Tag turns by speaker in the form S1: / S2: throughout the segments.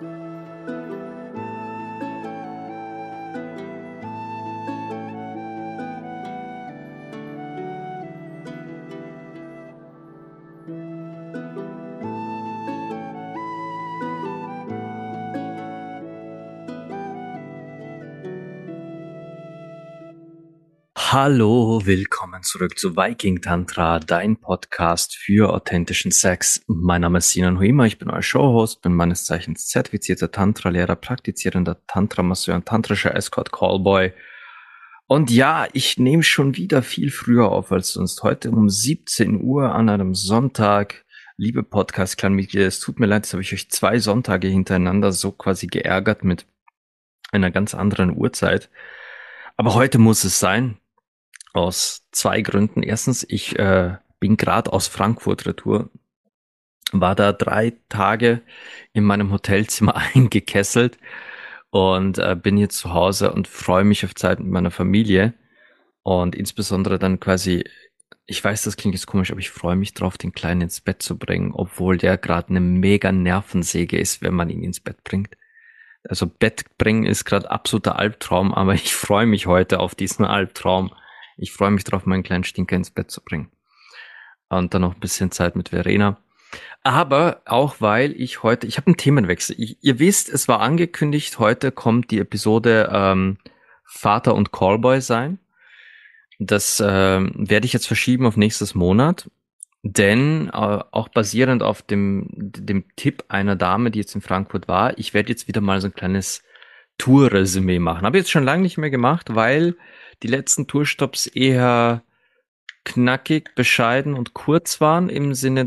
S1: Hallo, willkommen zurück zu Viking Tantra, dein Podcast für authentischen Sex. Mein Name ist Sinan Huima, ich bin euer Showhost, bin meines Zeichens zertifizierter Tantra-Lehrer, praktizierender Tantra-Masseur und tantrischer Escort-Callboy. Und ja, ich nehme schon wieder viel früher auf als sonst. Heute um 17 Uhr an einem Sonntag. Liebe Podcast-Clan-Mitglieder, es tut mir leid, jetzt habe ich euch 2 Sonntage hintereinander so quasi geärgert mit einer ganz anderen Uhrzeit. Aber heute muss es sein. Aus 2 Gründen. Erstens, ich bin gerade aus Frankfurt retour, war da 3 Tage in meinem Hotelzimmer eingekesselt und bin jetzt zu Hause und freue mich auf Zeit mit meiner Familie und insbesondere dann quasi, ich weiß, das klingt jetzt komisch, aber ich freue mich drauf, den Kleinen ins Bett zu bringen, obwohl der gerade eine mega Nervensäge ist, wenn man ihn ins Bett bringt. Also Bett bringen ist gerade absoluter Albtraum, aber ich freue mich heute auf diesen Albtraum. Ich freue mich drauf, meinen kleinen Stinker ins Bett zu bringen. Und dann noch ein bisschen Zeit mit Verena. Aber auch weil ich habe einen Themenwechsel. Ihr wisst, es war angekündigt, heute kommt die Episode Vater und Callboy sein. Das werde ich jetzt verschieben auf nächstes Monat. Denn auch basierend auf dem Tipp einer Dame, die jetzt in Frankfurt war, ich werde jetzt wieder mal so ein kleines Tourresümee machen. Habe ich jetzt schon lange nicht mehr gemacht, weil die letzten Tourstops eher knackig, bescheiden und kurz waren im Sinne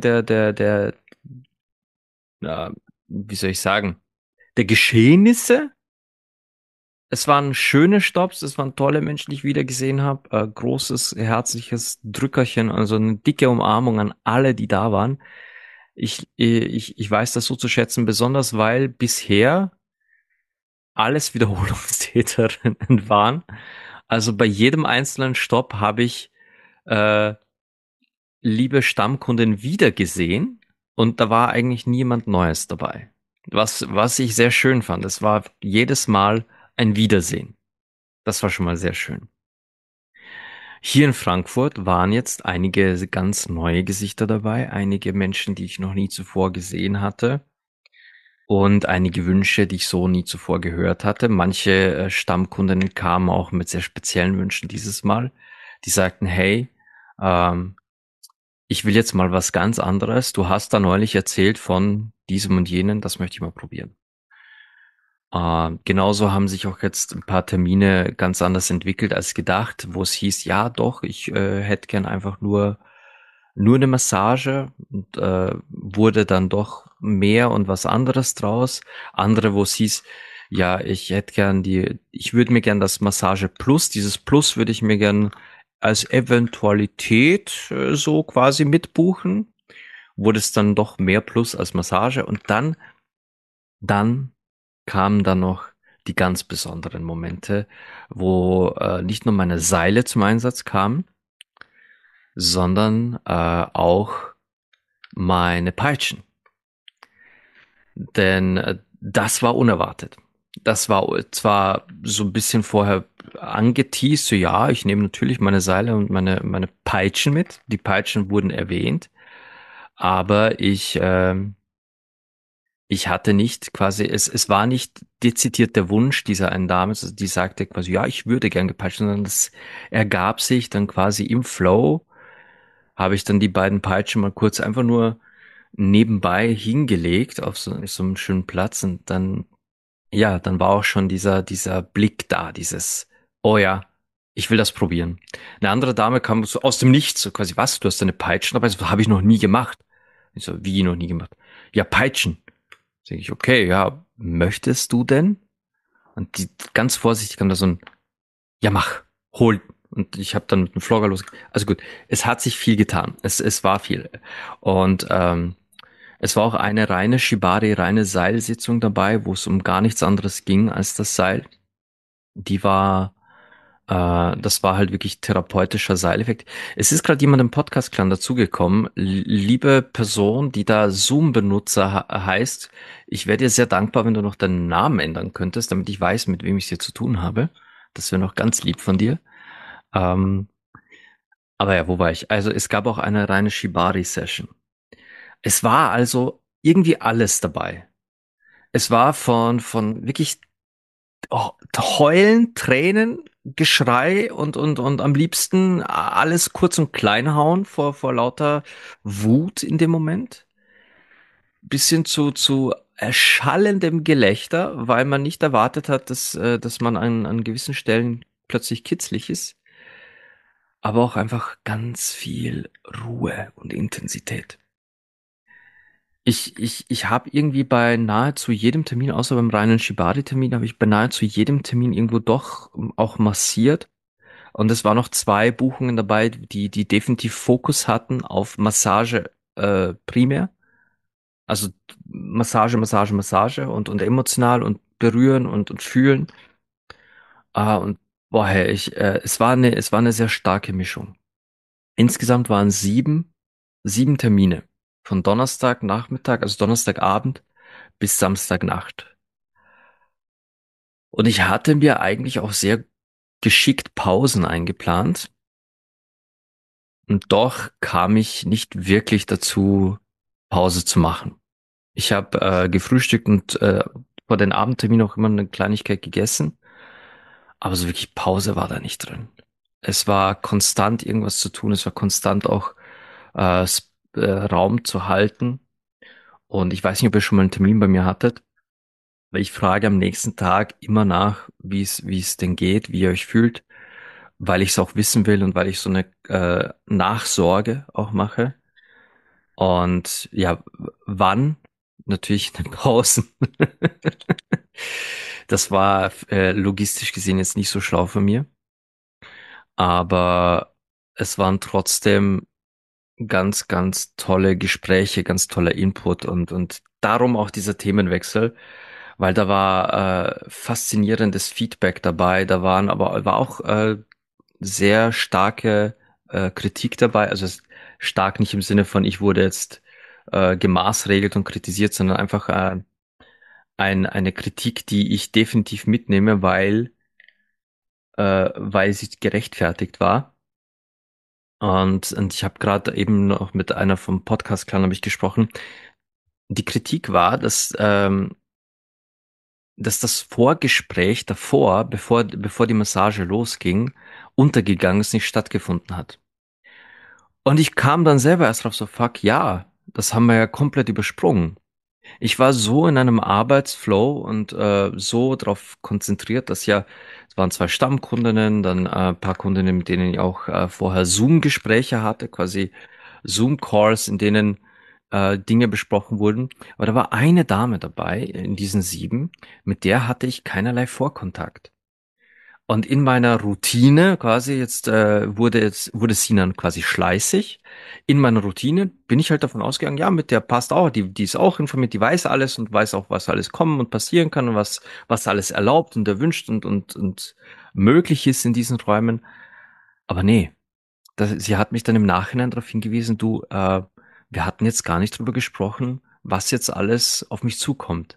S1: wie soll ich sagen, der Geschehnisse. Es waren schöne Stops, es waren tolle Menschen, die ich wieder gesehen habe. Großes, herzliches Drückerchen, also eine dicke Umarmung an alle, die da waren. Ich weiß das so zu schätzen, besonders weil bisher alles Wiederholungstäterinnen waren. Also bei jedem einzelnen Stopp habe ich äh, liebe Stammkunden wiedergesehen und da war eigentlich niemand Neues dabei. Was ich sehr schön fand, es war jedes Mal ein Wiedersehen. Das war schon mal sehr schön. Hier in Frankfurt waren jetzt einige ganz neue Gesichter dabei, einige Menschen, die ich noch nie zuvor gesehen hatte und einige Wünsche, die ich so nie zuvor gehört hatte. Manche Stammkundinnen kamen auch mit sehr speziellen Wünschen dieses Mal. Die sagten, hey, ähm, ich will jetzt mal was ganz anderes. Du hast da neulich erzählt von diesem und jenen, das möchte ich mal probieren. Genauso haben sich auch jetzt ein paar Termine ganz anders entwickelt als gedacht, wo es hieß, ja doch, ich hätte gern einfach nur eine Massage und wurde dann doch mehr und was anderes draus. Andere, wo es hieß, ja, ich würde mir gern das Massage Plus, dieses Plus würde ich mir gern als Eventualität so quasi mitbuchen. Wurde es dann doch mehr Plus als Massage und dann kamen dann noch die ganz besonderen Momente, wo nicht nur meine Seile zum Einsatz kamen, sondern auch meine Peitschen. Denn das war unerwartet. Das war zwar so ein bisschen vorher angeteased, so ja, ich nehme natürlich meine Seile und meine Peitschen mit. Die Peitschen wurden erwähnt, aber ich hatte nicht quasi, es war nicht dezidiert der Wunsch dieser einen Dame, also die sagte quasi, ja, ich würde gern gepeitscht, sondern das ergab sich dann quasi im Flow, habe ich dann die beiden Peitschen mal kurz einfach nur nebenbei hingelegt auf so einem schönen Platz und dann, ja, dann war auch schon dieser Blick da, dieses, oh ja, ich will das probieren. Eine andere Dame kam so aus dem Nichts, so quasi, was, du hast deine Peitschen dabei? So, habe ich noch nie gemacht. Ich so, wie noch nie gemacht? Ja, Peitschen. Sag ich, okay, ja, möchtest du denn? Und die ganz vorsichtig kam da so ein, ja mach, hol. Und ich habe dann mit dem Flogger los. Also gut, es hat sich viel getan. Es war viel. Und es war auch eine reine Shibari, reine Seilsitzung dabei, wo es um gar nichts anderes ging als das Seil. Die war Das war halt wirklich therapeutischer Seileffekt. Es ist gerade jemand im Podcast-Clan dazugekommen. Liebe Person, die da Zoom-Benutzer heißt, ich wäre dir sehr dankbar, wenn du noch deinen Namen ändern könntest, damit ich weiß, mit wem ich es hier zu tun habe. Das wäre noch ganz lieb von dir. Ähm, aber ja, wo war ich? Also es gab auch eine reine Shibari-Session. Es war also irgendwie alles dabei. Es war von wirklich Heulen, Tränen, Geschrei und am liebsten alles kurz und klein hauen vor lauter Wut in dem Moment. Bis hin zu erschallendem Gelächter, weil man nicht erwartet hat, dass man an gewissen Stellen plötzlich kitzlig ist. Aber auch einfach ganz viel Ruhe und Intensität. Ich habe irgendwie bei nahezu jedem Termin, außer beim reinen Shibari-Termin, habe ich bei nahezu jedem Termin irgendwo doch auch massiert. Und es waren noch zwei Buchungen dabei, die definitiv Fokus hatten auf Massage primär. Also Massage, Massage, Massage und emotional und berühren und fühlen. Und boah, hey, es war eine sehr starke Mischung. Insgesamt waren sieben Termine. Von Donnerstagnachmittag, also Donnerstagabend bis Samstagnacht. Und ich hatte mir eigentlich auch sehr geschickt Pausen eingeplant. Und doch kam ich nicht wirklich dazu, Pause zu machen. Ich habe gefrühstückt und vor den Abendtermin auch immer eine Kleinigkeit gegessen. Aber so wirklich Pause war da nicht drin. Es war konstant irgendwas zu tun. Es war konstant auch Raum zu halten. Und ich weiß nicht, ob ihr schon mal einen Termin bei mir hattet, weil ich frage am nächsten Tag immer nach, wie es denn geht, wie ihr euch fühlt, weil ich es auch wissen will und weil ich so eine Nachsorge auch mache. Und ja, wann? Natürlich in den Pausen. Das war logistisch gesehen jetzt nicht so schlau von mir, aber es waren trotzdem ganz tolle Gespräche, ganz toller Input und darum auch dieser Themenwechsel, weil da war faszinierendes Feedback dabei, war auch sehr starke Kritik dabei, also stark nicht im Sinne von ich wurde jetzt gemaßregelt und kritisiert, sondern einfach eine Kritik, die ich definitiv mitnehme, weil sie gerechtfertigt war. Und ich habe gerade eben noch mit einer vom Podcast-Clan habe ich gesprochen. Die Kritik war, dass das Vorgespräch davor, bevor die Massage losging, untergegangen ist, nicht stattgefunden hat. Und ich kam dann selber erst drauf so, fuck, ja, das haben wir ja komplett übersprungen. Ich war so in einem Arbeitsflow und so darauf konzentriert, dass ja, es waren zwei Stammkundinnen, dann ein paar Kundinnen, mit denen ich auch vorher Zoom-Gespräche hatte, quasi Zoom-Calls, in denen Dinge besprochen wurden. Aber da war eine Dame dabei in diesen sieben, mit der hatte ich keinerlei Vorkontakt. Und in meiner Routine quasi wurde Sinan quasi schleißig. In meiner Routine bin ich halt davon ausgegangen, ja, mit der passt auch, die ist auch informiert, die weiß alles und weiß auch, was alles kommen und passieren kann und was alles erlaubt und erwünscht und möglich ist in diesen Räumen. Aber nee, sie hat mich dann im Nachhinein darauf hingewiesen, wir hatten jetzt gar nicht drüber gesprochen, was jetzt alles auf mich zukommt.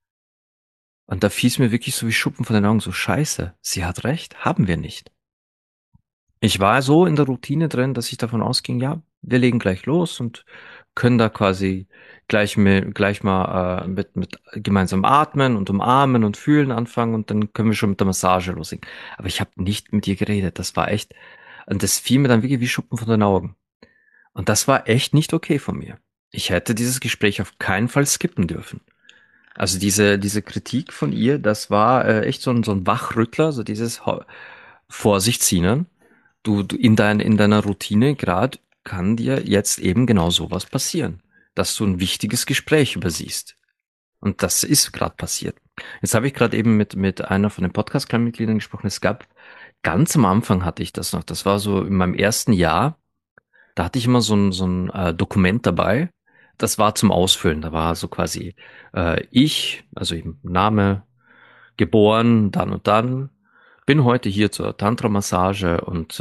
S1: Und da fiel es mir wirklich so wie Schuppen von den Augen, so scheiße, sie hat recht, haben wir nicht. Ich war so in der Routine drin, dass ich davon ausging, ja, wir legen gleich los und können da quasi gleich mal mit gemeinsam atmen und umarmen und fühlen anfangen und dann können wir schon mit der Massage loslegen. Aber ich habe nicht mit ihr geredet. Das war echt, und das fiel mir dann wirklich wie Schuppen von den Augen. Und das war echt nicht okay von mir. Ich hätte dieses Gespräch auf keinen Fall skippen dürfen. Also diese Kritik von ihr, das war echt so ein Wachrüttler, so dieses Vorsicht, Sinan. Du in deiner Routine gerade kann dir jetzt eben genau sowas passieren, dass du ein wichtiges Gespräch übersiehst. Und das ist gerade passiert. Jetzt habe ich gerade eben mit einer von den Podcast-Mitgliedern gesprochen. Es gab ganz am Anfang hatte ich das noch. Das war so in meinem ersten Jahr. Da hatte ich immer so ein Dokument dabei. Das war zum Ausfüllen. Da war so quasi ich, also eben Name, geboren, dann und dann, bin heute hier zur Tantra-Massage und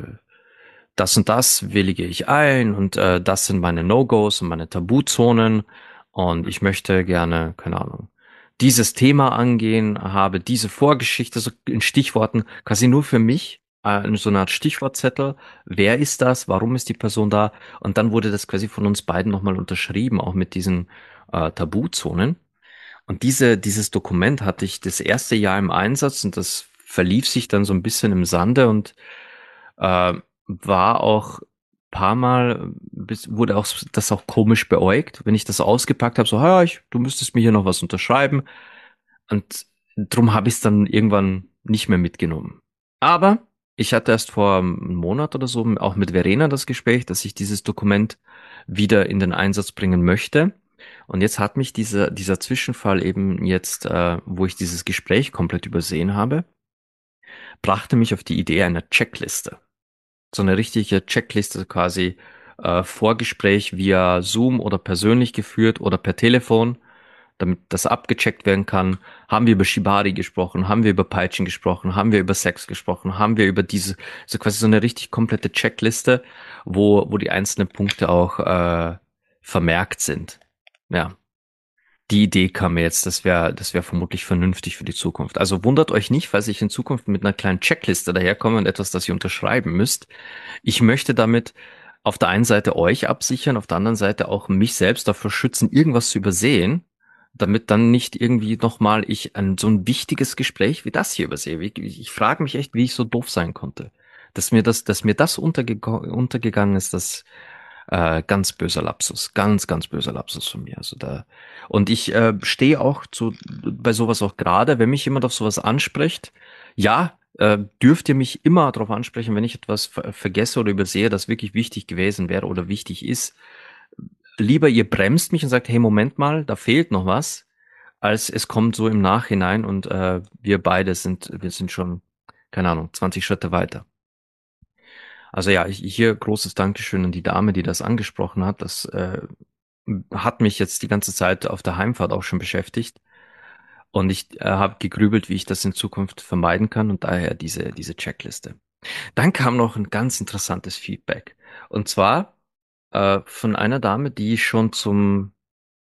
S1: das und das willige ich ein und das sind meine No-Gos und meine Tabuzonen und ich möchte gerne, keine Ahnung, dieses Thema angehen, habe diese Vorgeschichte so in Stichworten quasi nur für mich, so eine Art Stichwortzettel. Wer ist das? Warum ist die Person da? Und dann wurde das quasi von uns beiden nochmal unterschrieben, auch mit diesen Tabuzonen. Und dieses Dokument hatte ich das erste Jahr im Einsatz und das verlief sich dann so ein bisschen im Sande und äh, war auch paar Mal, wurde auch das auch komisch beäugt, wenn ich das ausgepackt habe, so, ja, du müsstest mir hier noch was unterschreiben. Und drum habe ich es dann irgendwann nicht mehr mitgenommen. Aber ich hatte erst vor einem Monat oder so auch mit Verena das Gespräch, dass ich dieses Dokument wieder in den Einsatz bringen möchte. Und jetzt hat mich dieser Zwischenfall eben jetzt, wo ich dieses Gespräch komplett übersehen habe, brachte mich auf die Idee einer Checkliste. So eine richtige Checkliste quasi, Vorgespräch via Zoom oder persönlich geführt oder per Telefon, damit das abgecheckt werden kann. Haben wir über Shibari gesprochen? Haben wir über Peitschen gesprochen? Haben wir über Sex gesprochen? Haben wir über so quasi so eine richtig komplette Checkliste, wo die einzelnen Punkte auch vermerkt sind. Ja, die Idee kam mir jetzt, das wäre vermutlich vernünftig für die Zukunft. Also wundert euch nicht, falls ich in Zukunft mit einer kleinen Checkliste daherkomme und etwas, das ihr unterschreiben müsst. Ich möchte damit auf der einen Seite euch absichern, auf der anderen Seite auch mich selbst davor schützen, irgendwas zu übersehen, damit dann nicht irgendwie nochmal ich so ein wichtiges Gespräch wie das hier übersehe. Ich frage mich echt, wie ich so doof sein konnte. Dass mir das untergegangen ist, das ganz böser Lapsus, ganz böser Lapsus von mir. Und ich stehe auch bei sowas auch gerade, wenn mich jemand auf sowas anspricht, ja, dürft ihr mich immer darauf ansprechen, wenn ich etwas vergesse oder übersehe, das wirklich wichtig gewesen wäre oder wichtig ist. Lieber ihr bremst mich und sagt, hey, Moment mal, da fehlt noch was, als es kommt so im Nachhinein und wir sind schon, keine Ahnung, 20 Schritte weiter. Also ja, hier großes Dankeschön an die Dame, die das angesprochen hat. Das hat mich jetzt die ganze Zeit auf der Heimfahrt auch schon beschäftigt. Und ich habe gegrübelt, wie ich das in Zukunft vermeiden kann und daher diese Checkliste. Dann kam noch ein ganz interessantes Feedback. Und zwar von einer Dame, die schon zum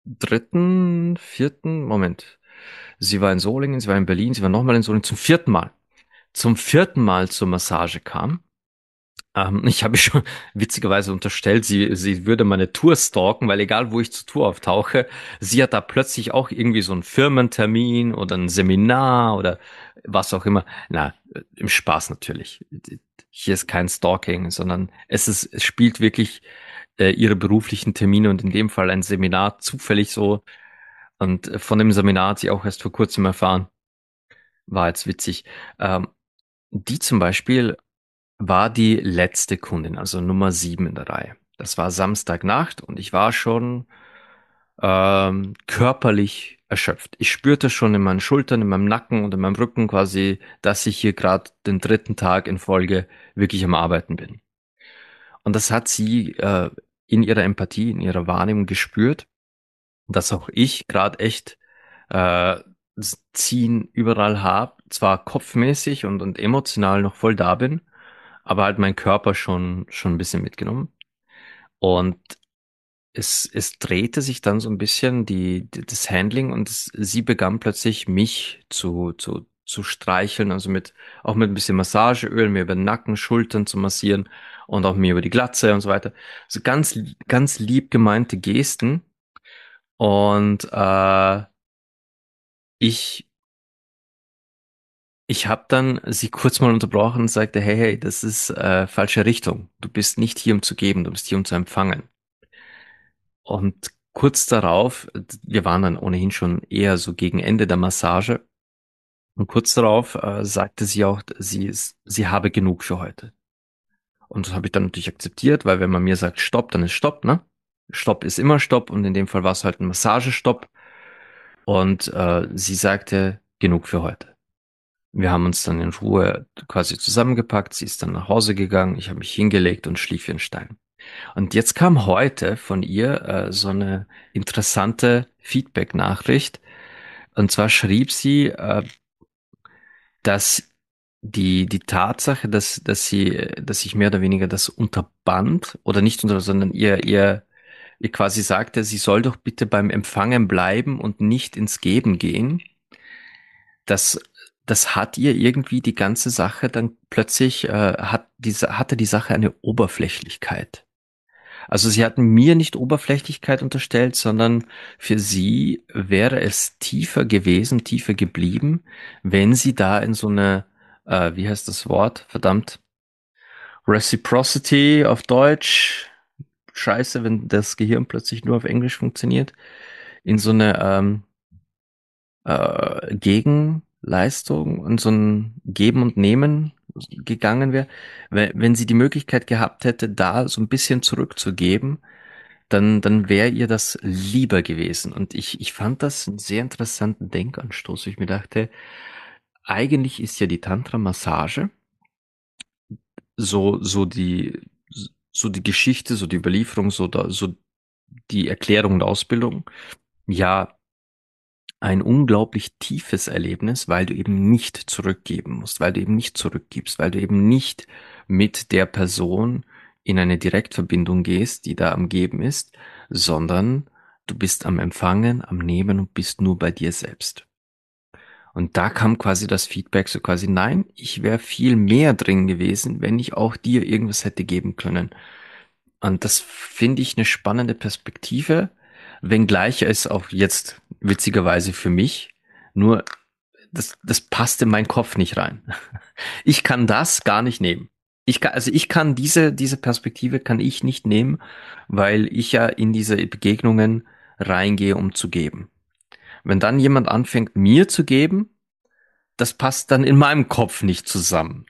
S1: Moment. Sie war in Solingen, sie war in Berlin, sie war nochmal in Solingen, zum vierten Mal zur Massage kam. Ich habe schon witzigerweise unterstellt, sie würde meine Tour stalken, weil egal wo ich zur Tour auftauche, sie hat da plötzlich auch irgendwie so einen Firmentermin oder ein Seminar oder was auch immer. Na, im Spaß natürlich. Hier ist kein Stalking, sondern es spielt wirklich ihre beruflichen Termine und in dem Fall ein Seminar zufällig so. Und von dem Seminar hat sie auch erst vor kurzem erfahren. War jetzt witzig. Ähm, Die zum Beispiel war die letzte Kundin, also Nummer 7 in der Reihe. Das war Samstagnacht und ich war schon körperlich erschöpft. Ich spürte schon in meinen Schultern, in meinem Nacken und in meinem Rücken quasi, dass ich hier gerade den dritten Tag in Folge wirklich am Arbeiten bin. Und das hat sie in ihrer Empathie, in ihrer Wahrnehmung gespürt, dass auch ich gerade echt äh, das Ziehen überall habe, zwar kopfmäßig und emotional noch voll da bin, aber halt mein Körper schon ein bisschen mitgenommen. Und es drehte sich dann so ein bisschen das Handling und sie begann plötzlich mich zu streicheln, also auch mit ein bisschen Massageöl, mir über den Nacken, Schultern zu massieren und auch mir über die Glatze und so weiter. So ganz lieb gemeinte Gesten. Und ich, ich habe dann sie kurz mal unterbrochen und sagte, hey, das ist falsche Richtung. Du bist nicht hier, um zu geben, du bist hier, um zu empfangen. Und kurz darauf, wir waren dann ohnehin schon eher so gegen Ende der Massage, und kurz darauf sagte sie auch, sie habe genug für heute. Und das habe ich dann natürlich akzeptiert, weil wenn man mir sagt Stopp, dann ist Stopp, ne? Stopp ist immer Stopp und in dem Fall war es halt ein Massagestopp. Und sie sagte, genug für heute. Wir haben uns dann in Ruhe quasi zusammengepackt, sie ist dann nach Hause gegangen, ich habe mich hingelegt und schlief wie ein Stein. Und jetzt kam heute von ihr so eine interessante Feedback-Nachricht. Und zwar schrieb sie, dass die Tatsache, dass ich mehr oder weniger das unterband oder nicht unter, sondern ihr quasi sagte, sie soll doch bitte beim Empfangen bleiben und nicht ins Geben gehen. Das, das hat ihr irgendwie die ganze Sache dann plötzlich, hatte die Sache eine Oberflächlichkeit. Also sie hatten mir nicht Oberflächlichkeit unterstellt, sondern für sie wäre es tiefer gewesen, tiefer geblieben, wenn sie da in so eine, wie heißt das Wort? Verdammt. Reciprocity auf Deutsch. Scheiße, wenn das Gehirn plötzlich nur auf Englisch funktioniert. In so eine Gegenleistung und so ein Geben und Nehmen gegangen wäre. Wenn sie die Möglichkeit gehabt hätte, da so ein bisschen zurückzugeben, dann wäre ihr das lieber gewesen. Und ich fand das einen sehr interessanten Denkanstoß. Ich mir dachte, eigentlich ist ja die Tantra-Massage so die Geschichte, so die Überlieferung, so die Erklärung und Ausbildung, ja, ein unglaublich tiefes Erlebnis, weil du eben nicht zurückgeben musst, weil du eben nicht zurückgibst, weil du eben nicht mit der Person in eine Direktverbindung gehst, die da am Geben ist, sondern du bist am Empfangen, am Nehmen und bist nur bei dir selbst. Und da kam quasi das Feedback so quasi, nein, ich wäre viel mehr drin gewesen, wenn ich auch dir irgendwas hätte geben können. Und das finde ich eine spannende Perspektive, wenngleich es auch jetzt witzigerweise für mich nur, das passt in meinen Kopf nicht rein. Ich kann das gar nicht nehmen. Ich kann diese Perspektive kann ich nicht nehmen, weil ich ja in diese Begegnungen reingehe, um zu geben. Wenn dann jemand anfängt, mir zu geben, das passt dann in meinem Kopf nicht zusammen.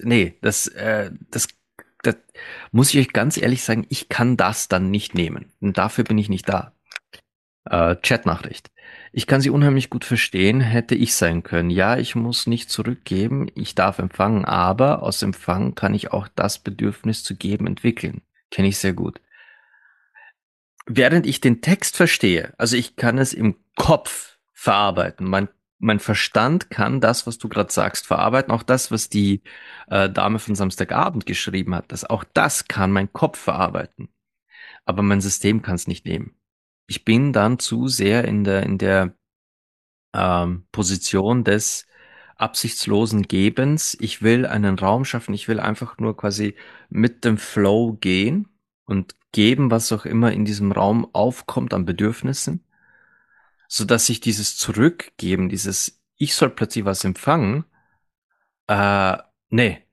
S1: Das muss ich euch ganz ehrlich sagen, ich kann das dann nicht nehmen. Und dafür bin ich nicht da. Chatnachricht. Ich kann sie unheimlich gut verstehen, hätte ich sein können. Ja, ich muss nicht zurückgeben, ich darf empfangen, aber aus Empfang kann ich auch das Bedürfnis zu geben entwickeln. Kenne ich sehr gut. Während ich den Text verstehe, also ich kann es im Kopf verarbeiten. Mein Verstand kann das, was du gerade sagst, verarbeiten. Auch das, was die Dame von Samstagabend geschrieben hat, auch das kann mein Kopf verarbeiten. Aber mein System kann es nicht nehmen. Ich bin dann zu sehr in der Position des absichtslosen Gebens. Ich will einen Raum schaffen. Ich will einfach nur quasi mit dem Flow gehen und geben, was auch immer in diesem Raum aufkommt an Bedürfnissen, so dass sich dieses Zurückgeben, dieses ich soll plötzlich was empfangen, äh, nee,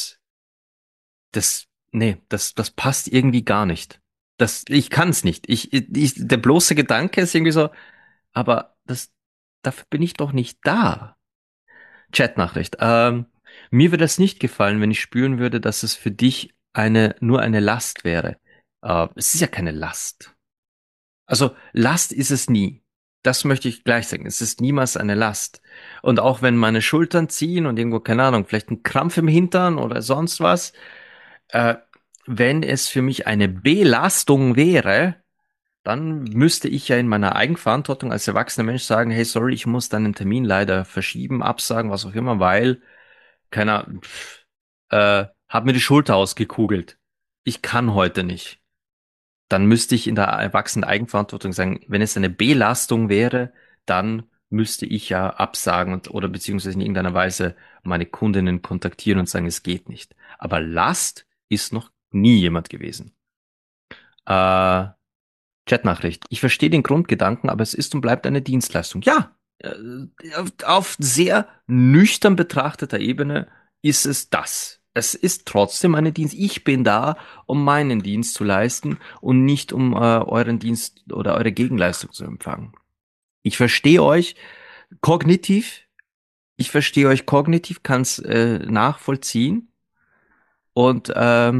S1: das passt irgendwie gar nicht. Ich kann es nicht. Der bloße Gedanke ist irgendwie so, aber dafür bin ich doch nicht da. Chatnachricht. Mir würde es nicht gefallen, wenn ich spüren würde, dass es für dich nur eine Last wäre. Es ist ja keine Last. Also Last ist es nie. Das möchte ich gleich sagen. Es ist niemals eine Last. Und auch wenn meine Schultern ziehen und irgendwo, keine Ahnung, vielleicht ein Krampf im Hintern oder sonst was, äh, wenn es für mich eine Belastung wäre, dann müsste ich ja in meiner Eigenverantwortung als erwachsener Mensch sagen, hey, sorry, ich muss deinen Termin leider verschieben, absagen, was auch immer, weil, keiner, hab mir die Schulter ausgekugelt. Ich kann heute nicht. Dann müsste ich in der erwachsenen Eigenverantwortung sagen, wenn es eine Belastung wäre, dann müsste ich ja absagen oder beziehungsweise in irgendeiner Weise meine Kundinnen kontaktieren und sagen, es geht nicht. Aber Last ist noch nie jemand gewesen. Äh, Chatnachricht. Ich verstehe den Grundgedanken, aber es ist und bleibt eine Dienstleistung. Ja, auf sehr nüchtern betrachteter Ebene ist es das. Es ist trotzdem eine Dienst. Ich bin da, um meinen Dienst zu leisten und nicht um euren Dienst oder eure Gegenleistung zu empfangen. Ich verstehe euch kognitiv. Ich verstehe euch kognitiv, kann es nachvollziehen und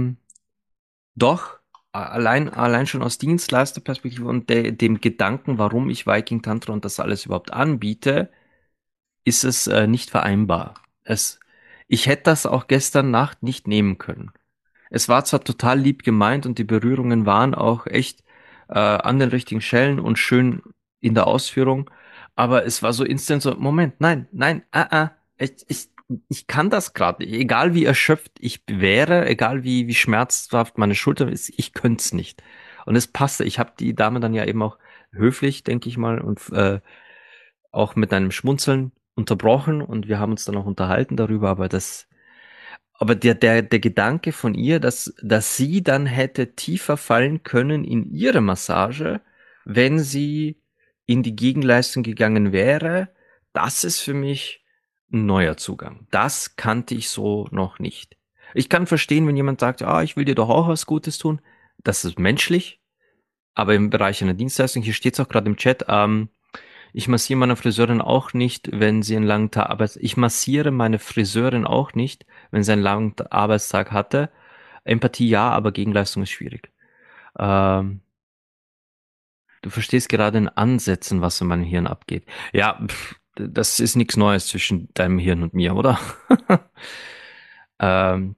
S1: doch, allein schon aus Dienstleisterperspektive und dem Gedanken, warum ich Viking Tantra und das alles überhaupt anbiete, ist es nicht vereinbar. Ich hätte das auch gestern Nacht nicht nehmen können. Es war zwar total lieb gemeint und die Berührungen waren auch echt an den richtigen Stellen und schön in der Ausführung, aber es war so instant so, Moment, nein, nein, ich kann das gerade, egal wie erschöpft ich wäre, egal wie schmerzhaft meine Schulter ist, ich könnte es nicht. Und es passte. Ich habe die Dame dann ja eben auch höflich, denke ich mal, und auch mit einem Schmunzeln unterbrochen und wir haben uns dann auch unterhalten darüber, aber der Gedanke von ihr, dass sie dann hätte tiefer fallen können in ihre Massage, wenn sie in die Gegenleistung gegangen wäre, das ist für mich ein neuer Zugang. Das kannte ich so noch nicht. Ich kann verstehen, wenn jemand sagt, ah, ich will dir doch auch was Gutes tun. Das ist menschlich, aber im Bereich einer Dienstleistung, hier steht es auch gerade im Chat, ich massiere meine Friseurin auch nicht, wenn sie einen langen Tag ich massiere meine Friseurin auch nicht, wenn sie einen langen Arbeitstag hatte. Empathie ja, aber Gegenleistung ist schwierig. Ähm, Du verstehst gerade in Ansätzen, was in meinem Hirn abgeht. Ja, das ist nichts Neues zwischen deinem Hirn und mir, oder? ähm,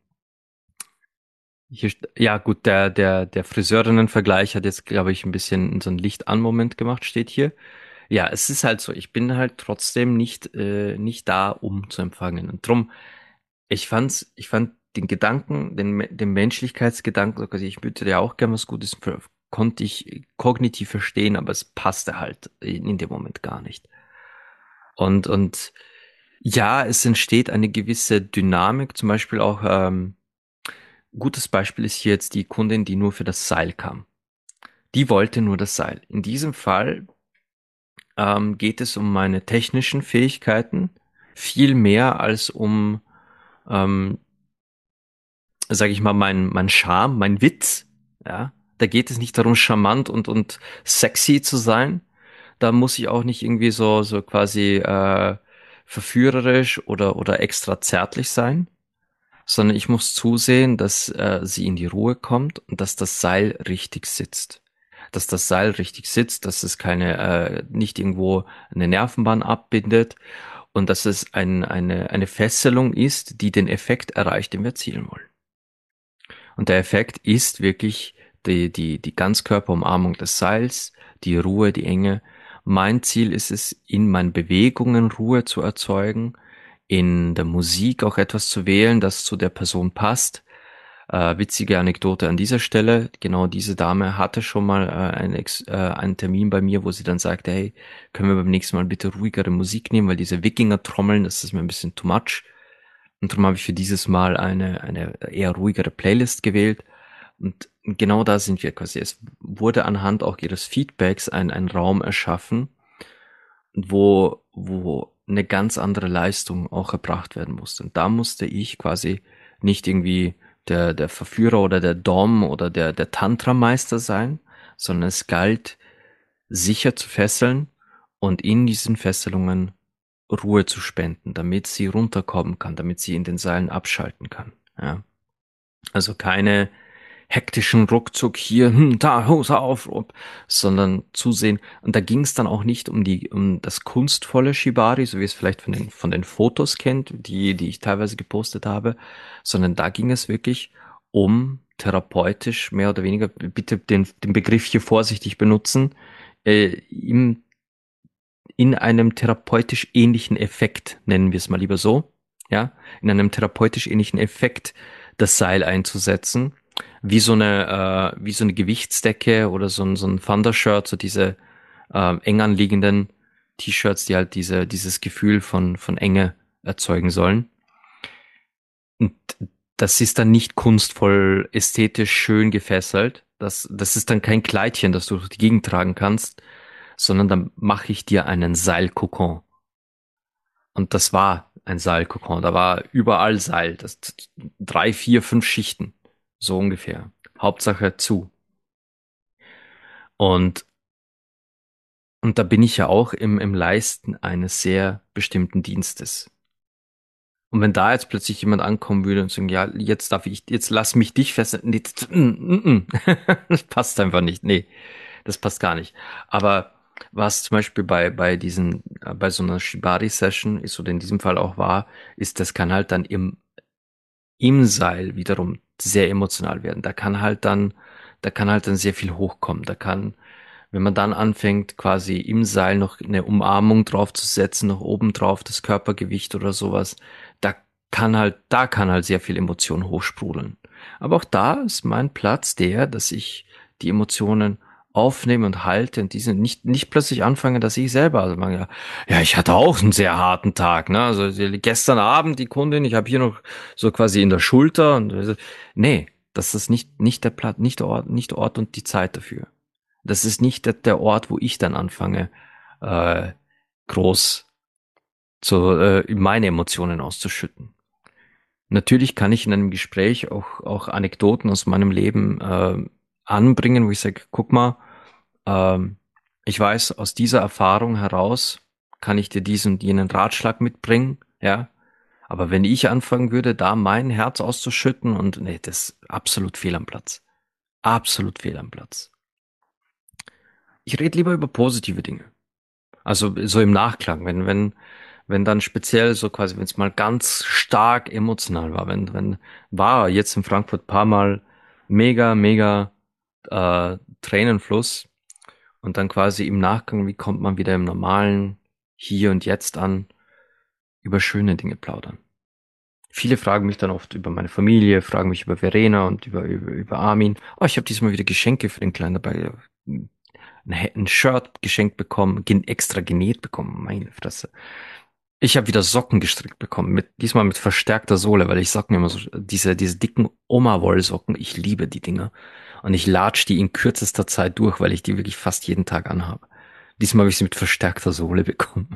S1: ja gut, der Friseurinnen-Vergleich hat jetzt, glaube ich, ein bisschen so ein Licht-an-Moment gemacht, steht hier. Ja, es ist halt so, ich bin halt trotzdem nicht da, um zu empfangen. Und drum, ich fand den Gedanken, den Menschlichkeitsgedanken, also ich würde dir auch gerne was Gutes, konnte ich kognitiv verstehen, aber es passte halt in dem Moment gar nicht. Und ja, es entsteht eine gewisse Dynamik, zum Beispiel auch, gutes Beispiel ist hier jetzt die Kundin, die nur für das Seil kam. Die wollte nur das Seil. In diesem Fall geht es um meine technischen Fähigkeiten viel mehr als um, ähm, sage ich mal, mein Charme, mein Witz. Ja, da geht es nicht darum, charmant und sexy zu sein. Da muss ich auch nicht irgendwie so quasi verführerisch oder extra zärtlich sein, sondern ich muss zusehen, dass sie in die Ruhe kommt und dass das Seil richtig sitzt. Dass das Seil richtig sitzt, dass es nicht irgendwo eine Nervenbahn abbindet und dass es eine Fesselung ist, die den Effekt erreicht, den wir erzielen wollen. Und der Effekt ist wirklich die Ganzkörperumarmung des Seils, die Ruhe, die Enge. Mein Ziel ist es, in meinen Bewegungen Ruhe zu erzeugen, in der Musik auch etwas zu wählen, das zu der Person passt. Witzige Anekdote an dieser Stelle. Genau diese Dame hatte schon mal einen Termin bei mir, wo sie dann sagte, hey, können wir beim nächsten Mal bitte ruhigere Musik nehmen, weil diese Wikinger-Trommeln, das ist mir ein bisschen too much. Und darum habe ich für dieses Mal eine eher ruhigere Playlist gewählt. Und genau da sind wir quasi. Es wurde anhand auch ihres Feedbacks ein Raum erschaffen, wo eine ganz andere Leistung auch erbracht werden musste. Und da musste ich quasi nicht irgendwie der Verführer oder der Dom oder der Tantra-Meister sein, sondern es galt, sicher zu fesseln und in diesen Fesselungen Ruhe zu spenden, damit sie runterkommen kann, damit sie in den Seilen abschalten kann. Ja. Also keine hektischen Ruckzuck hier, da, Hose auf, sondern zusehen. Und da ging es dann auch nicht um das kunstvolle Shibari, so wie es vielleicht von den Fotos kennt, die ich teilweise gepostet habe, sondern da ging es wirklich um therapeutisch, mehr oder weniger, bitte den Begriff hier vorsichtig benutzen, im in einem therapeutisch ähnlichen Effekt, nennen wir es mal lieber so, ja, in einem therapeutisch ähnlichen Effekt das Seil einzusetzen, wie so eine Gewichtsdecke oder so ein Thundershirt, so diese eng anliegenden T-Shirts, die halt dieses Gefühl von Enge erzeugen sollen. Und das ist dann nicht kunstvoll, ästhetisch schön gefesselt. Das ist dann kein Kleidchen, das du durch die Gegend tragen kannst, sondern dann mache ich dir einen Seilkokon. Und das war ein Seilkokon. Da war überall Seil. Das drei, vier, fünf Schichten. So ungefähr. Hauptsache zu. Und, und da bin ich ja auch im Leisten eines sehr bestimmten Dienstes. Und wenn da jetzt plötzlich jemand ankommen würde und sagen, ja, jetzt lass mich dich fesseln. Nee, das passt einfach nicht. Nee, das passt gar nicht. Aber was zum Beispiel bei so einer Shibari-Session ist oder in diesem Fall auch war, ist, das kann halt dann im Seil wiederum sehr emotional werden. Da kann halt dann sehr viel hochkommen. Wenn man dann anfängt, quasi im Seil noch eine Umarmung draufzusetzen, noch oben drauf das Körpergewicht oder sowas, da da kann halt sehr viel Emotion hochsprudeln. Aber auch da ist mein Platz der, dass ich die Emotionen aufnehme und halte und diese nicht plötzlich anfange, dass ich selber, also man, ja, ich hatte auch einen sehr harten Tag, ne? Also gestern Abend die Kundin, ich habe hier noch so quasi in der Schulter und nee, das ist nicht der Platz, nicht der Ort und die Zeit dafür. Das ist nicht der Ort, wo ich dann anfange, äh, groß meine Emotionen auszuschütten. Natürlich kann ich in einem Gespräch auch Anekdoten aus meinem Leben anbringen, wo ich sage, guck mal, ähm, ich weiß, aus dieser Erfahrung heraus kann ich dir diesen und jenen Ratschlag mitbringen, ja. Aber wenn ich anfangen würde, da mein Herz auszuschütten und nee, das ist absolut fehl am Platz. Absolut fehl am Platz. Ich rede lieber über positive Dinge. Also so im Nachklang, wenn dann speziell so quasi, wenn es mal ganz stark emotional war, war jetzt in Frankfurt paar Mal mega Tränenfluss und dann quasi im Nachgang, wie kommt man wieder im normalen Hier und Jetzt an, über schöne Dinge plaudern. Viele fragen mich dann oft über meine Familie, fragen mich über Verena und über Armin. Oh, ich habe diesmal wieder Geschenke für den Kleinen dabei. Ein Shirt geschenkt bekommen, extra genäht bekommen, meine Fresse. Ich habe wieder Socken gestrickt bekommen, diesmal mit verstärkter Sohle, weil ich Socken immer so, diese dicken Oma-Wollsocken, ich liebe die Dinger. Und ich latsch die in kürzester Zeit durch, weil ich die wirklich fast jeden Tag anhabe. Diesmal habe ich sie mit verstärkter Sohle bekommen.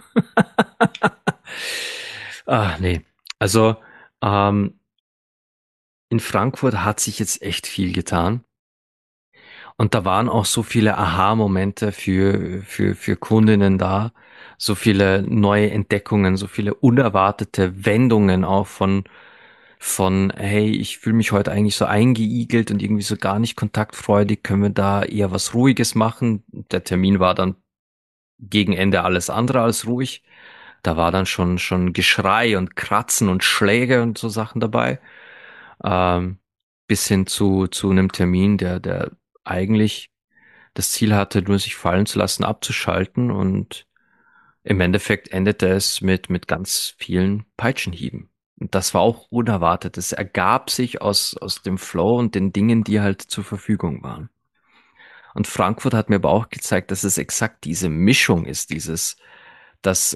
S1: Ah, nee. Also, ähm, in Frankfurt hat sich jetzt echt viel getan. Und da waren auch so viele Aha-Momente für Kundinnen da, so viele neue Entdeckungen, so viele unerwartete Wendungen auch hey, ich fühle mich heute eigentlich so eingeigelt und irgendwie so gar nicht kontaktfreudig, können wir da eher was Ruhiges machen? Der Termin war dann gegen Ende alles andere als ruhig. Da war dann schon Geschrei und Kratzen und Schläge und so Sachen dabei. Ähm, bis hin zu einem Termin, der eigentlich das Ziel hatte, nur sich fallen zu lassen, abzuschalten und im Endeffekt endete es mit ganz vielen Peitschenhieben. Und das war auch unerwartet. Es ergab sich aus dem Flow und den Dingen, die halt zur Verfügung waren. Und Frankfurt hat mir aber auch gezeigt, dass es exakt diese Mischung ist, dass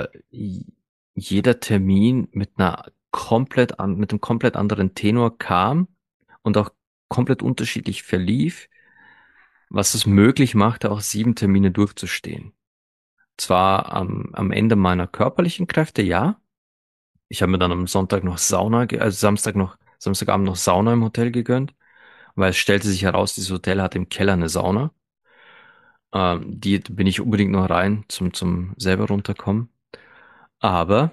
S1: jeder Termin mit einem komplett anderen Tenor kam und auch komplett unterschiedlich verlief, was es möglich machte, auch 7 Termine durchzustehen. Zwar am Ende meiner körperlichen Kräfte, ja. Ich habe mir dann am Sonntag noch Samstagabend noch Sauna im Hotel gegönnt, weil es stellte sich heraus, dieses Hotel hat im Keller eine Sauna. Die bin ich unbedingt noch rein zum selber runterkommen. Aber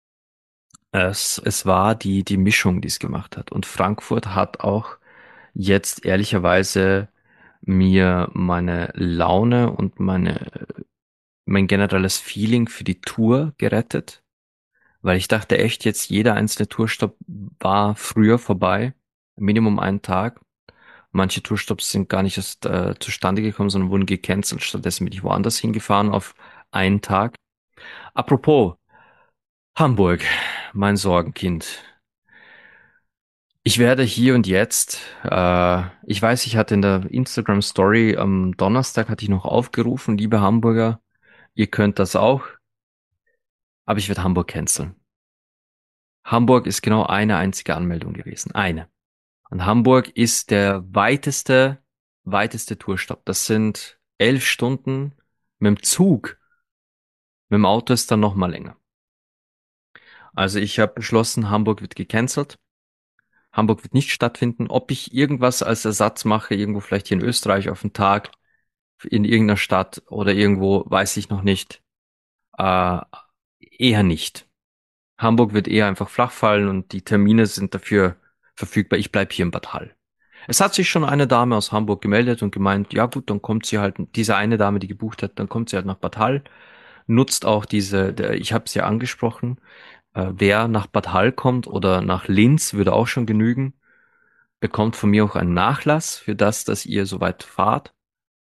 S1: es war die Mischung, die es gemacht hat. Und Frankfurt hat auch jetzt ehrlicherweise mir meine Laune und mein generelles Feeling für die Tour gerettet, weil ich dachte echt jetzt, jeder einzelne Tourstopp war früher vorbei, Minimum einen Tag. Manche Tourstopps sind gar nicht erst zustande gekommen, sondern wurden gecancelt. Stattdessen bin ich woanders hingefahren auf einen Tag. Apropos Hamburg, mein Sorgenkind. Ich werde hier und jetzt, ich weiß, ich hatte in der Instagram Story am Donnerstag hatte ich noch aufgerufen, liebe Hamburger, ihr könnt das auch, aber ich werde Hamburg canceln. Hamburg ist genau eine einzige Anmeldung gewesen. Eine. Und Hamburg ist der weiteste Tourstopp. Das sind 11 Stunden mit dem Zug. Mit dem Auto ist dann noch mal länger. Also ich habe beschlossen, Hamburg wird gecancelt. Hamburg wird nicht stattfinden. Ob ich irgendwas als Ersatz mache, irgendwo vielleicht hier in Österreich auf den Tag, in irgendeiner Stadt oder irgendwo, weiß ich noch nicht. Äh, eher nicht. Hamburg wird eher einfach flach fallen und die Termine sind dafür verfügbar. Ich bleib hier in Bad Hall. Es hat sich schon eine Dame aus Hamburg gemeldet und gemeint, ja gut, dann kommt sie halt, diese eine Dame, die gebucht hat, dann kommt sie halt nach Bad Hall, nutzt auch ich habe es ja angesprochen, wer nach Bad Hall kommt oder nach Linz, würde auch schon genügen, bekommt von mir auch einen Nachlass für das, dass ihr so weit fahrt.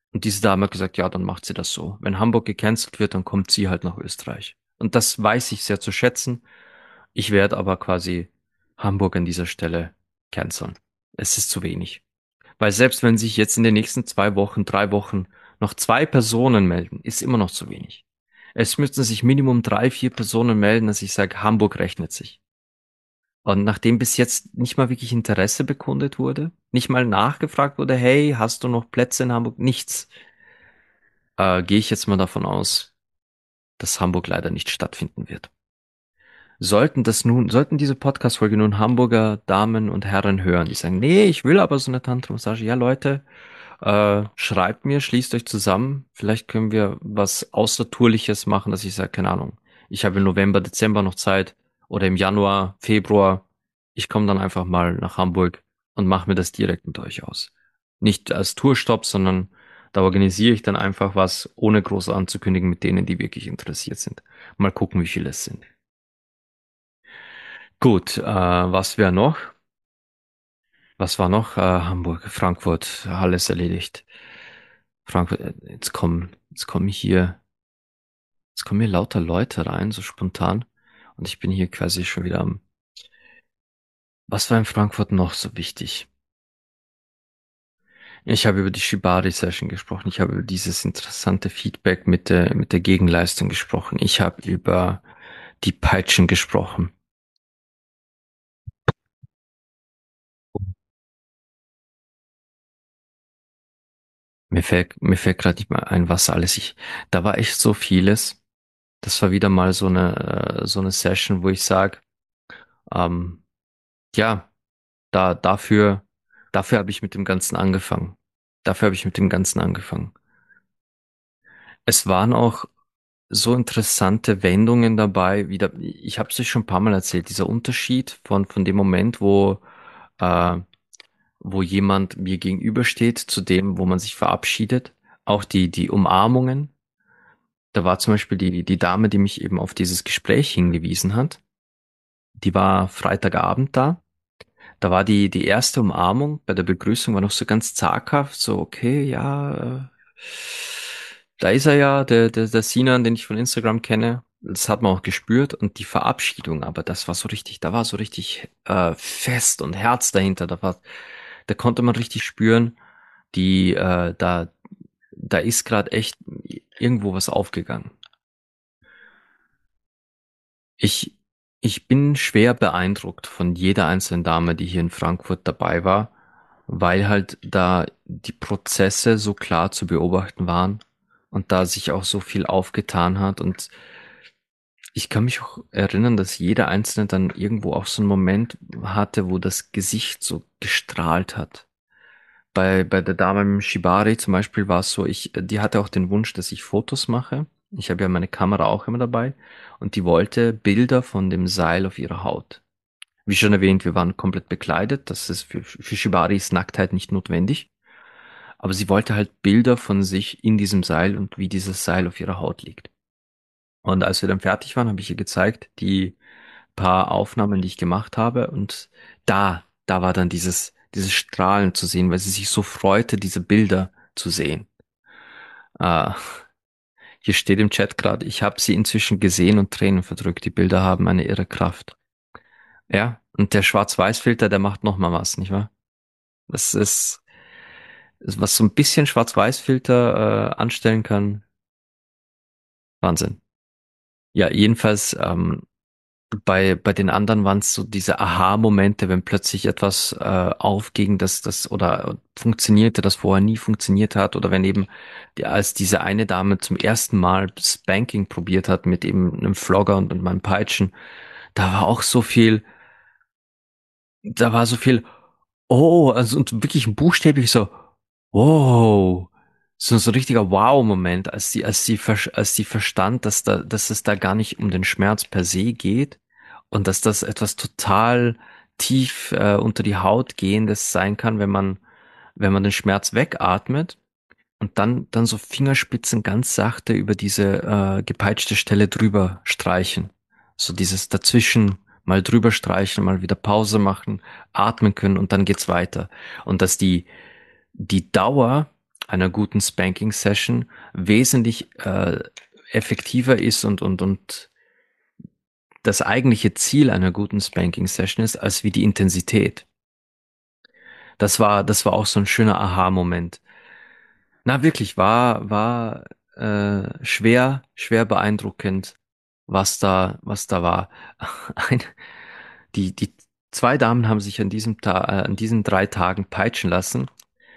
S1: Und diese Dame hat gesagt, ja, dann macht sie das so. Wenn Hamburg gecancelt wird, dann kommt sie halt nach Österreich. Und das weiß ich sehr zu schätzen. Ich werde aber quasi Hamburg an dieser Stelle canceln. Es ist zu wenig. Weil selbst wenn sich jetzt in den nächsten 2 Wochen, 3 Wochen noch 2 Personen melden, ist immer noch zu wenig. Es müssten sich Minimum 3, 4 Personen melden, dass ich sage, Hamburg rechnet sich. Und nachdem bis jetzt nicht mal wirklich Interesse bekundet wurde, nicht mal nachgefragt wurde, hey, hast du noch Plätze in Hamburg? Nichts, gehe ich jetzt mal davon aus, dass Hamburg leider nicht stattfinden wird. Sollten diese Podcast-Folge nun Hamburger Damen und Herren hören, die sagen, nee, ich will aber so eine Tantra-Massage. Ja, Leute, schreibt mir, schließt euch zusammen. Vielleicht können wir was Außertourliches machen, dass ich sage, keine Ahnung. Ich habe im November, Dezember noch Zeit oder im Januar, Februar. Ich komme dann einfach mal nach Hamburg und mache mir das direkt mit euch aus. Nicht als Tourstopp, sondern da organisiere ich dann einfach was, ohne groß anzukündigen mit denen, die wirklich interessiert sind. Mal gucken, wie viele es sind. Gut, was wäre noch? Was war noch? Hamburg, Frankfurt, alles erledigt. Frankfurt, jetzt kommen hier lauter Leute rein, so spontan. Und ich bin hier quasi schon wieder am. Was war in Frankfurt noch so wichtig? Ich habe über die Shibari-Session gesprochen. Ich habe über dieses interessante Feedback mit der Gegenleistung gesprochen. Ich habe über die Peitschen gesprochen. Mir fällt gerade nicht mal ein, was alles da war echt so vieles. Das war wieder mal so eine Session, wo ich sage, ähm, ja, dafür habe ich mit dem Ganzen angefangen. Dafür habe ich mit dem Ganzen angefangen. Es waren auch so interessante Wendungen dabei, wieder, ich habe es euch schon ein paar Mal erzählt, dieser Unterschied von dem Moment, äh, wo jemand mir gegenübersteht, zu dem, wo man sich verabschiedet. Auch die Umarmungen. Da war zum Beispiel die Dame, die mich eben auf dieses Gespräch hingewiesen hat. Die war Freitagabend da. Da war die erste Umarmung bei der Begrüßung war noch so ganz zaghaft, so, okay, ja, da ist er ja, der Sinan, den ich von Instagram kenne. Das hat man auch gespürt. Und die Verabschiedung, aber das war so richtig, da war so richtig fest und Herz dahinter. Da konnte man richtig spüren, da ist gerade echt irgendwo was aufgegangen. Ich, ich bin schwer beeindruckt von jeder einzelnen Dame, die hier in Frankfurt dabei war, weil halt da die Prozesse so klar zu beobachten waren und da sich auch so viel aufgetan hat. Und ich kann mich auch erinnern, dass jeder Einzelne dann irgendwo auch so einen Moment hatte, wo das Gesicht so gestrahlt hat. Bei der Dame im Shibari zum Beispiel war es so, die hatte auch den Wunsch, dass ich Fotos mache. Ich habe ja meine Kamera auch immer dabei und die wollte Bilder von dem Seil auf ihrer Haut. Wie schon erwähnt, wir waren komplett bekleidet. Das ist für Shibari ist Nacktheit nicht notwendig. Aber sie wollte halt Bilder von sich in diesem Seil und wie dieses Seil auf ihrer Haut liegt. Und als wir dann fertig waren, habe ich ihr gezeigt, die paar Aufnahmen, die ich gemacht habe. Und da war dann dieses Strahlen zu sehen, weil sie sich so freute, diese Bilder zu sehen. Äh, Hier steht im Chat gerade, ich habe sie inzwischen gesehen und Tränen verdrückt. Die Bilder haben eine irre Kraft. Ja, und der Schwarz-Weiß-Filter, der macht noch mal was, nicht wahr? Das was so ein bisschen Schwarz-Weiß-Filter anstellen kann. Wahnsinn. Ja, jedenfalls bei den anderen waren es so diese Aha-Momente, wenn plötzlich etwas aufging, das oder funktionierte, das vorher nie funktioniert hat, oder wenn eben als diese eine Dame zum ersten Mal Spanking probiert hat mit eben einem Flogger und mit meinem Peitschen, da war auch so viel, da war so viel, oh, also und wirklich buchstäblich so, wow, so ein richtiger Wow-Moment, als sie verstand, dass es da gar nicht um den Schmerz per se geht und dass das etwas total tief unter die Haut gehendes sein kann, wenn man den Schmerz wegatmet und dann so Fingerspitzen ganz sachte über diese gepeitschte Stelle drüber streichen. So dieses dazwischen mal drüber streichen, mal wieder Pause machen, atmen können und dann geht's weiter. Und dass die Dauer einer guten Spanking-Session wesentlich effektiver ist und das eigentliche Ziel einer guten Spanking-Session ist, als wie die Intensität. Das war auch so ein schöner Aha-Moment. Na, wirklich, war schwer beeindruckend, was da war. Ein, die zwei Damen haben sich an diesen 3 Tagen peitschen lassen.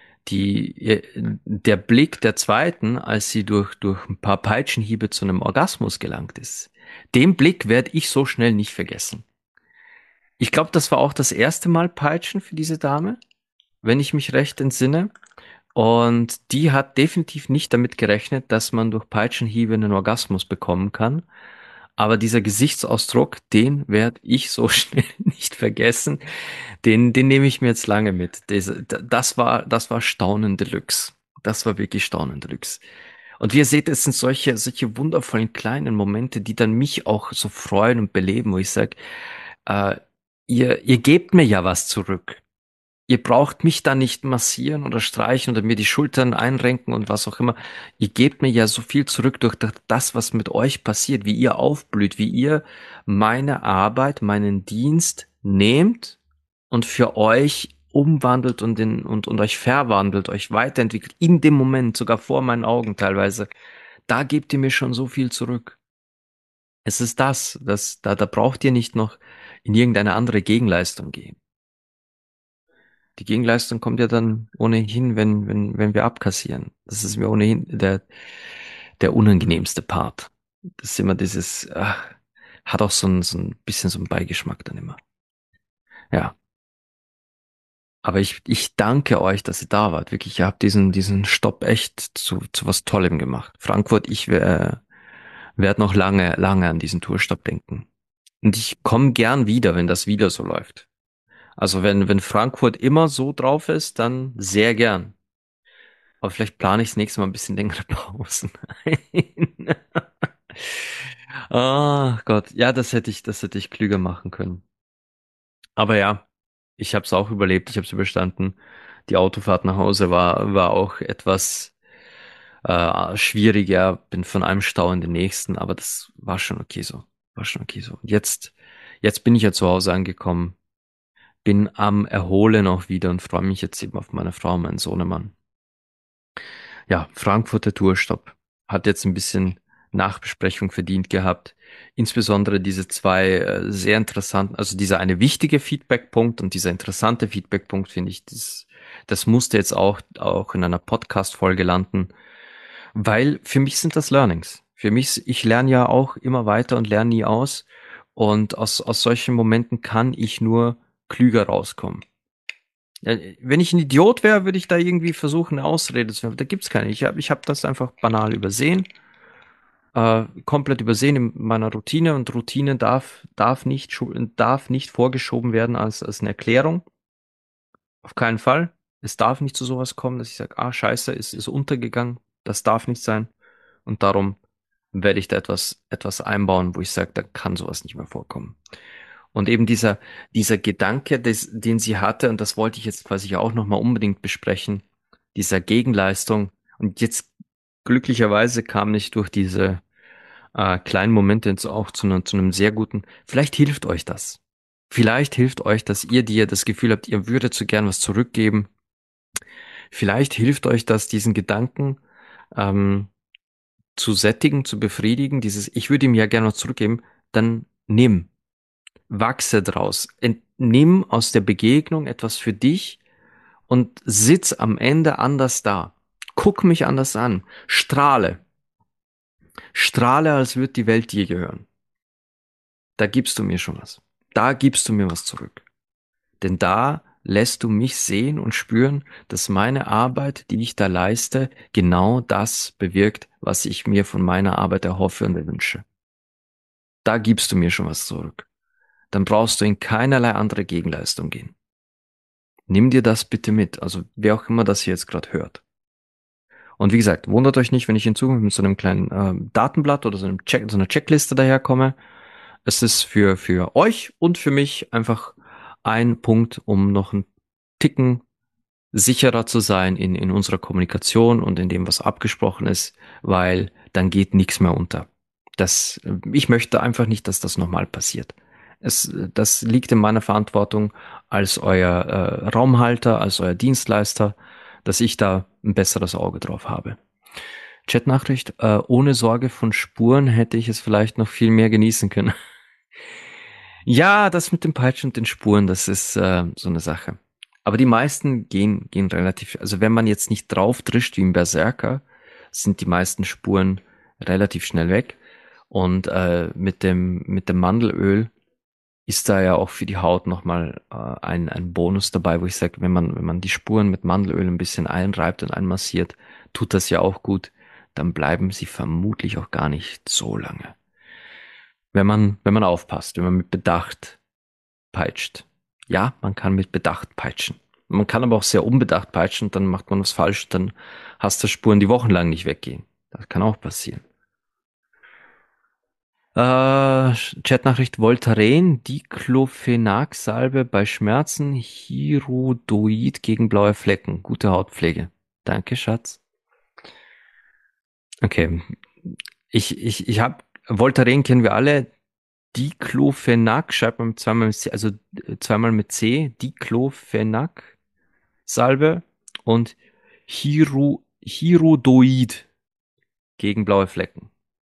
S1: Der Blick der zweiten, als sie durch ein paar Peitschenhiebe zu einem Orgasmus gelangt ist, den Blick werde ich so schnell nicht vergessen. Ich glaube, das war auch das erste Mal Peitschen für diese Dame, wenn ich mich recht entsinne. Und die hat definitiv nicht damit gerechnet, dass man durch Peitschenhiebe einen Orgasmus bekommen kann. Aber dieser Gesichtsausdruck, den werde ich so schnell nicht vergessen. Den nehme ich mir jetzt lange mit. Das war Staunen Deluxe. Das war wirklich Staunen Deluxe. Und wie ihr seht, es sind solche wundervollen kleinen Momente, die dann mich auch so freuen und beleben, wo ich sage, äh, ihr gebt mir ja was zurück. Ihr braucht mich da nicht massieren oder streichen oder mir die Schultern einrenken und was auch immer. Ihr gebt mir ja so viel zurück durch das, was mit euch passiert, wie ihr aufblüht, wie ihr meine Arbeit, meinen Dienst nehmt und für euch umwandelt und euch verwandelt, euch weiterentwickelt, in dem Moment, sogar vor meinen Augen teilweise. Da gebt ihr mir schon so viel zurück. Es ist da braucht ihr nicht noch in irgendeine andere Gegenleistung gehen. Die Gegenleistung kommt ja dann ohnehin, wenn wir abkassieren. Das ist mir ohnehin der unangenehmste Part. Das ist immer hat auch so ein bisschen so einen Beigeschmack dann immer. Ja. Aber ich danke euch, dass ihr da wart. Wirklich, ihr habt diesen Stopp echt zu was Tollem gemacht. Frankfurt, ich werde noch lange an diesen Tourstopp denken. Und ich komme gern wieder, wenn das wieder so läuft. Also wenn Frankfurt immer so drauf ist, dann sehr gern. Aber vielleicht plane ich das nächste Mal ein bisschen längere Pausen ein. Ah, Gott. Ja, das hätte ich klüger machen können. Aber ja, ich habe es auch überlebt, ich habe es überstanden. Die Autofahrt nach Hause war auch etwas schwieriger, bin von einem Stau in den nächsten, aber das war schon okay so. War schon okay so. Und jetzt bin ich ja zu Hause angekommen, bin am Erholen auch wieder und freue mich jetzt eben auf meine Frau und meinen Sohnemann. Ja, Frankfurter Tourstopp hat jetzt ein bisschen Nachbesprechung verdient gehabt. Insbesondere diese zwei sehr interessanten, also dieser eine wichtige Feedbackpunkt und dieser interessante Feedbackpunkt, finde ich, das musste jetzt auch in einer Podcast-Folge landen, weil für mich sind das Learnings. Für mich, ich lerne ja auch immer weiter und lerne nie aus. Und aus solchen Momenten kann ich nur klüger rauskommen. Ja, wenn ich ein Idiot wäre, würde ich da irgendwie versuchen, eine Ausrede zu finden. Da gibt's keine. Ich hab das einfach banal übersehen, komplett übersehen in meiner Routine und Routine darf nicht vorgeschoben werden als eine Erklärung. Auf keinen Fall. Es darf nicht zu sowas kommen, dass ich sage, ah, scheiße, es ist untergegangen. Das darf nicht sein. Und darum werde ich da etwas einbauen, wo ich sage, da kann sowas nicht mehr vorkommen. Und eben dieser Gedanke, den sie hatte, und das wollte ich jetzt quasi auch nochmal unbedingt besprechen, dieser Gegenleistung. Und jetzt glücklicherweise kam ich durch diese kleinen Momente jetzt auch zu einem sehr guten, vielleicht hilft euch das. Vielleicht hilft euch, dass ihr das Gefühl habt, ihr würdet so gern was zurückgeben. Vielleicht hilft euch das, diesen Gedanken ähm, zu sättigen, zu befriedigen, ich würde ihm ja gerne was zurückgeben, dann nimm. Wachse draus. Nimm aus der Begegnung etwas für dich und sitz am Ende anders da. Guck mich anders an. Strahle. Strahle, als würde die Welt dir gehören. Da gibst du mir schon was. Da gibst du mir was zurück. Denn da lässt du mich sehen und spüren, dass meine Arbeit, die ich da leiste, genau das bewirkt, was ich mir von meiner Arbeit erhoffe und wünsche. Da gibst du mir schon was zurück. Dann brauchst du in keinerlei andere Gegenleistung gehen. Nimm dir das bitte mit, also wer auch immer das hier jetzt gerade hört. Und wie gesagt, wundert euch nicht, wenn ich in Zukunft mit so einem kleinen Datenblatt oder so einer Checkliste daherkomme. Es ist für euch und für mich einfach ein Punkt, um noch einen Ticken sicherer zu sein in unserer Kommunikation und in dem, was abgesprochen ist, weil dann geht nichts mehr unter. Ich möchte einfach nicht, dass das nochmal passiert. Das liegt in meiner Verantwortung als euer Raumhalter, als euer Dienstleister, dass ich da ein besseres Auge drauf habe. Chatnachricht, ohne Sorge von Spuren hätte ich es vielleicht noch viel mehr genießen können. Ja, das mit dem Peitschen und den Spuren, das ist so eine Sache. Aber die meisten gehen relativ, also wenn man jetzt nicht drauf drischt wie ein Berserker, sind die meisten Spuren relativ schnell weg. Und mit dem Mandelöl ist da ja auch für die Haut nochmal ein Bonus dabei, wo ich sage, wenn man die Spuren mit Mandelöl ein bisschen einreibt und einmassiert, tut das ja auch gut, dann bleiben sie vermutlich auch gar nicht so lange. Wenn man aufpasst, wenn man mit Bedacht peitscht. Ja, man kann mit Bedacht peitschen. Man kann aber auch sehr unbedacht peitschen, dann macht man was falsch, dann hast du Spuren, die wochenlang nicht weggehen. Das kann auch passieren. Chatnachricht Voltaren, Diclofenac-Salbe bei Schmerzen, Hirudoid gegen blaue Flecken. Gute Hautpflege. Danke, Schatz. Okay. Ich habe, Voltaren kennen wir alle. Diclofenac, schreibt man zweimal mit C, also zweimal mit C, Diclofenac Salbe und Hirudoid gegen blaue Flecken.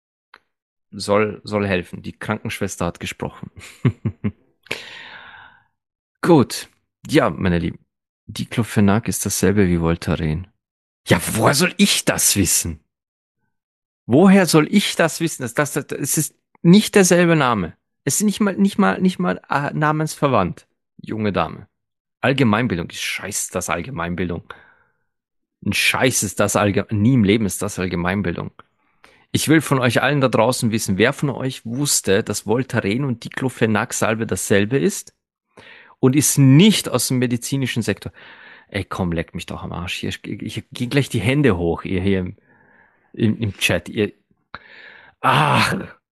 S1: Soll helfen. Die Krankenschwester hat gesprochen. Gut. Ja, meine Lieben. Diclofenac ist dasselbe wie Voltaren. Ja, woher soll ich das wissen? Woher soll ich das wissen? Es ist nicht derselbe Name. Es ist nicht mal namensverwandt. Junge Dame. Allgemeinbildung. Scheiß das Allgemeinbildung. Ein Scheiß ist das Allgemeinbildung. Nie im Leben ist das Allgemeinbildung. Ich will von euch allen da draußen wissen, wer von euch wusste, dass Voltaren und Diclofenac-Salbe dasselbe ist und ist nicht aus dem medizinischen Sektor. Ey, komm, leck mich doch am Arsch. Hier, ich gehe gleich die Hände hoch, ihr hier im Chat. Ach,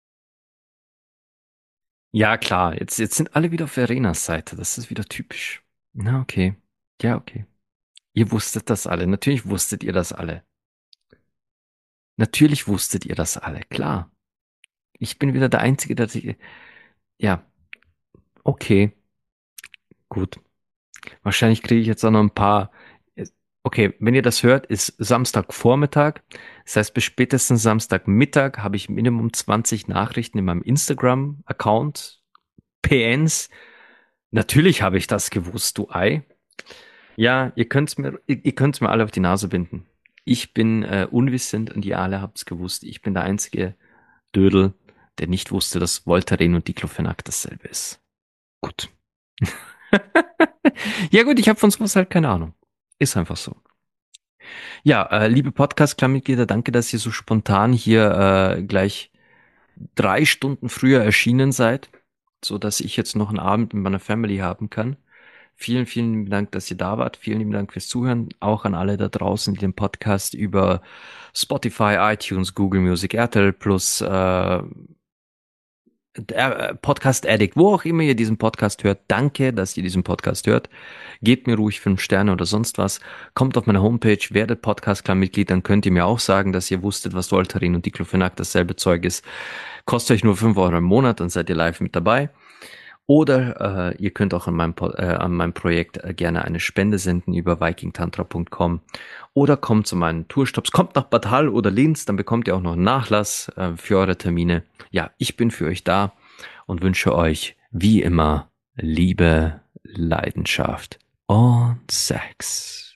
S1: ja klar, jetzt sind alle wieder auf Verenas Seite. Das ist wieder typisch. Na, okay. Ja, okay. Ihr wusstet das alle. Natürlich wusstet ihr das alle. Natürlich wusstet ihr das alle. Klar. Ich bin wieder der Einzige, der sich. Ja, okay, gut. Wahrscheinlich kriege ich jetzt auch noch ein paar. Okay, wenn ihr das hört, ist Samstagvormittag. Das heißt, bis spätestens Samstagmittag habe ich Minimum 20 Nachrichten in meinem Instagram-Account. PNs. Natürlich habe ich das gewusst, du Ei. Ja, ihr könnt's mir alle auf die Nase binden. Ich bin unwissend und ihr alle habt's gewusst. Ich bin der einzige Dödel, der nicht wusste, dass Voltaren und Diclofenac dasselbe ist. Gut. Ja gut, ich habe von sowas halt keine Ahnung. Ist einfach so. Ja, liebe Podcast-Clubmitglieder, danke, dass ihr so spontan hier gleich 3 Stunden früher erschienen seid, so dass ich jetzt noch einen Abend mit meiner Family haben kann. Vielen, vielen lieben Dank, dass ihr da wart. Vielen lieben Dank fürs Zuhören. Auch an alle da draußen, die den Podcast über Spotify, iTunes, Google Music, RTL Plus, Podcast Addict, wo auch immer ihr diesen Podcast hört. Danke, dass ihr diesen Podcast hört. Gebt mir ruhig 5 Sterne oder sonst was. Kommt auf meine Homepage, werdet Podcast Club Mitglied, dann könnt ihr mir auch sagen, dass ihr wusstet, was Voltaren und Diclofenac dasselbe Zeug ist. Kostet euch nur 5 Euro im Monat, dann seid ihr live mit dabei. Oder ihr könnt auch an meinem Projekt gerne eine Spende senden über vikingtantra.com oder kommt zu meinen Tourstops, kommt nach Bad Hall oder Linz, dann bekommt ihr auch noch einen Nachlass für eure Termine. Ja, ich bin für euch da und wünsche euch wie immer Liebe, Leidenschaft und Sex.